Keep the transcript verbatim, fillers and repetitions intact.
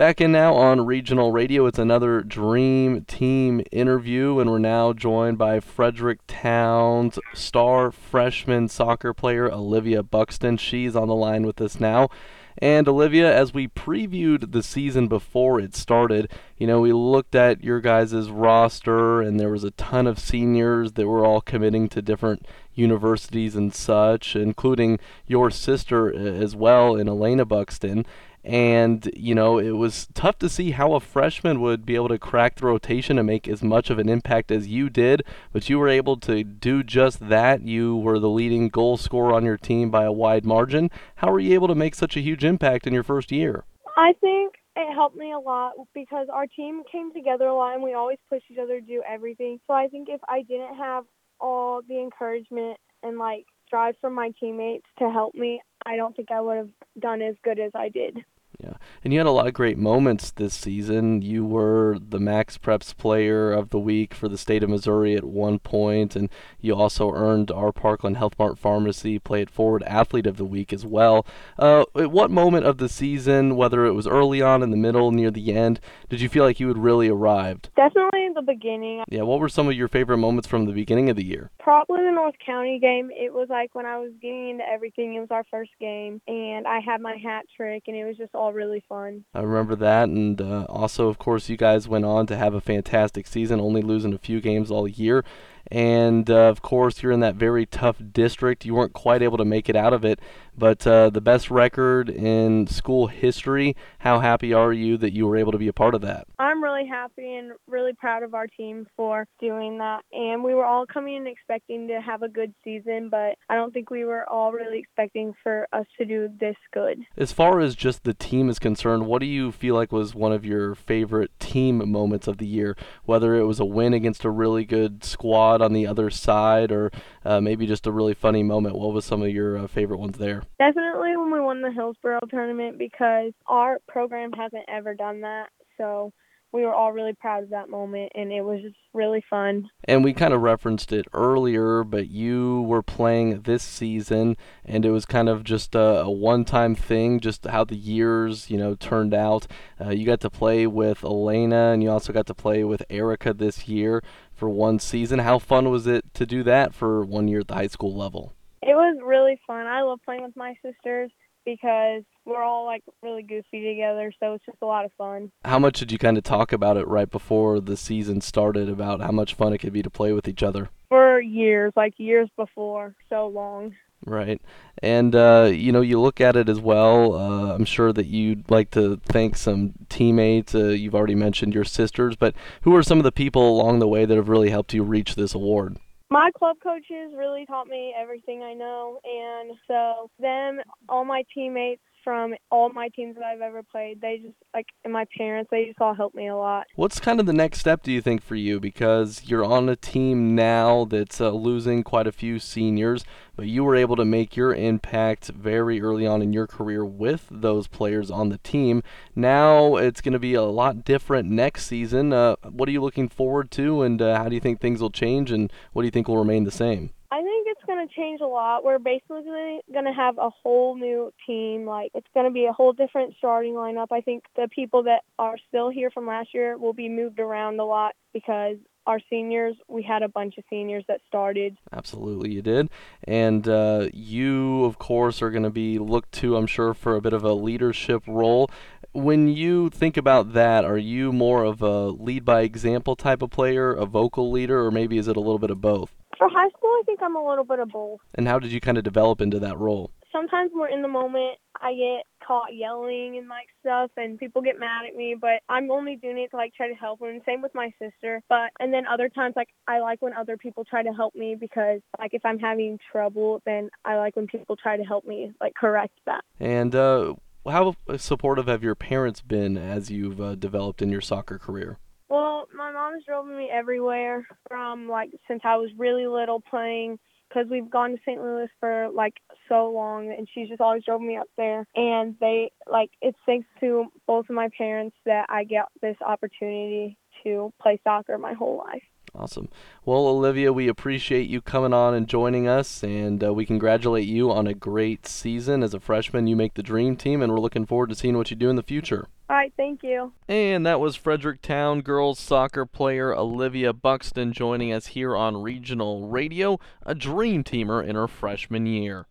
Back in now on Regional Radio, it's another Dream Team interview, and we're now joined by Fredericktown's star freshman soccer player, Olivia Buxton. She's on the line with us now. And Olivia, as we previewed the season before it started, you know, we looked at your guys' roster, and there was a ton of seniors that were all committing to different universities and such, including your sister as well, in Elena Buxton. And, you know, it was tough to see how a freshman would be able to crack the rotation and make as much of an impact as you did, but you were able to do just that. You were the leading goal scorer on your team by a wide margin. How were you able to make such a huge impact in your first year? I think it helped me a lot because our team came together a lot and we always pushed each other to do everything. So I think if I didn't have all the encouragement and, like, drive from my teammates to help me, I don't think I would have done as good as I did. Yeah, and you had a lot of great moments this season. You were the Max Preps Player of the Week for the state of Missouri at one point, and you also earned our Parkland Health Mart Pharmacy Play It Forward Athlete of the Week as well. Uh, at what moment of the season, whether it was early on, in the middle, near the end, did you feel like you had really arrived? Definitely the beginning. Yeah, what were some of your favorite moments from the beginning of the year? Probably the North County game. It was like when I was getting into everything. It was our first game, and I had my hat trick, and it was just all really fun. I remember that, and uh, also, of course, you guys went on to have a fantastic season, only losing a few games all year. And, uh, of course, you're in that very tough district. You weren't quite able to make it out of it, but uh, the best record in school history. How happy are you that you were able to be a part of that? I'm really happy and really proud of our team for doing that. And we were all coming in expecting to have a good season, but I don't think we were all really expecting for us to do this good. As far as just the team is concerned, what do you feel like was one of your favorite team moments of the year? Whether it was a win against a really good squad on the other side, or uh, maybe just a really funny moment. What was some of your uh, favorite ones there? Definitely when we won the Hillsboro tournament, because our program hasn't ever done that. So we were all really proud of that moment, and it was just really fun. And we kind of referenced it earlier, but you were playing this season, and it was kind of just a, a one-time thing, just how the years, you know, turned out. Uh, you got to play with Elena, and you also got to play with Erica this year for one season. How fun was it to do that for one year at the high school level? It was really fun. I love playing with my sisters because we're all, like, really goofy together, so it's just a lot of fun. How much did you kind of talk about it right before the season started, about how much fun it could be to play with each other? For years, like years before, so long. Right. And, uh, you know, you look at it as well. Uh, I'm sure that you'd like to thank some teammates. Uh, you've already mentioned your sisters, but who are some of the people along the way that have really helped you reach this award? My club coaches really taught me everything I know, and so them, all my teammates from all my teams that I've ever played, they just, like, and my parents, they just all helped me a lot. What's kind of the next step, do you think, for you? Because you're on a team now that's uh, losing quite a few seniors, but you were able to make your impact very early on in your career with those players on the team. Now it's going to be a lot different next season. Uh, what are you looking forward to, and uh, how do you think things will change, and what do you think will remain the same? I think it's going to change a lot. We're basically going to have a whole new team. Like, it's going to be a whole different starting lineup. I think the people that are still here from last year will be moved around a lot because our seniors, we had a bunch of seniors that started. Absolutely, you did. And uh, you, of course, are going to be looked to, I'm sure, for a bit of a leadership role. When you think about that, are you more of a lead-by-example type of player, a vocal leader, or maybe is it a little bit of both? For high school, I think I'm a little bit of both. And how did you kind of develop into that role? Sometimes we're in the moment, I get caught yelling and, like, stuff, and people get mad at me, but I'm only doing it to, like, try to help them. Same with my sister. But and then other times, like, I like when other people try to help me because, like, if I'm having trouble, then I like when people try to help me, like, correct that. And uh, how supportive have your parents been as you've uh, developed in your soccer career? Well, my mom has driven me everywhere from, like, since I was really little playing, because we've gone to Saint Louis for, like, so long, and she's just always drove me up there. And they, like, it's thanks to both of my parents that I get this opportunity to play soccer my whole life. Awesome. Well, Olivia, we appreciate you coming on and joining us, and uh, we congratulate you on a great season as a freshman. You make the dream team, and we're looking forward to seeing what you do in the future. All right, thank you. And that was Fredericktown girls soccer player Olivia Buxton joining us here on Regional Radio, a dream teamer in her freshman year.